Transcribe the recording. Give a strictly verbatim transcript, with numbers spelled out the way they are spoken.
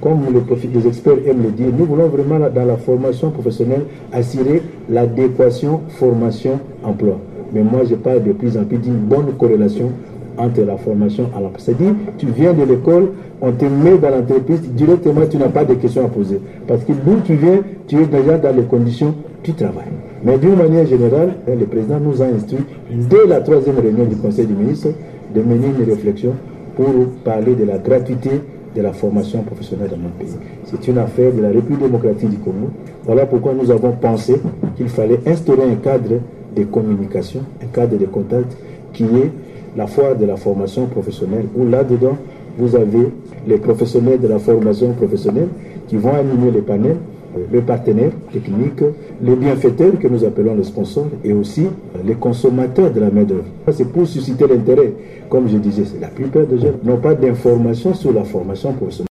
Comme le, les experts aiment le dire, nous voulons vraiment dans la formation professionnelle assurer l'adéquation formation-emploi. Mais moi je parle de plus en plus d'une bonne corrélation entre la formation à l'emploi. C'est-à-dire, tu viens de l'école, on te met dans l'entreprise, directement tu n'as pas de questions à poser. Parce que d'où tu viens, tu es déjà dans les conditions, tu travailles. Mais d'une manière générale, le président nous a instruit, dès la troisième réunion du Conseil des ministres, de mener une réflexion pour parler de la gratuité de la formation professionnelle dans notre pays. C'est une affaire de la République démocratique du Congo. Voilà pourquoi nous avons pensé qu'il fallait instaurer un cadre de communication, un cadre de contact qui est la foire de la formation professionnelle, où là-dedans, vous avez les professionnels de la formation professionnelle qui vont animer les panels, les partenaires techniques, les bienfaiteurs que nous appelons les sponsors et aussi les consommateurs de la main-d'œuvre. C'est pour susciter l'intérêt. Comme je disais, la plupart des gens n'ont pas d'informations sur la formation professionnelle.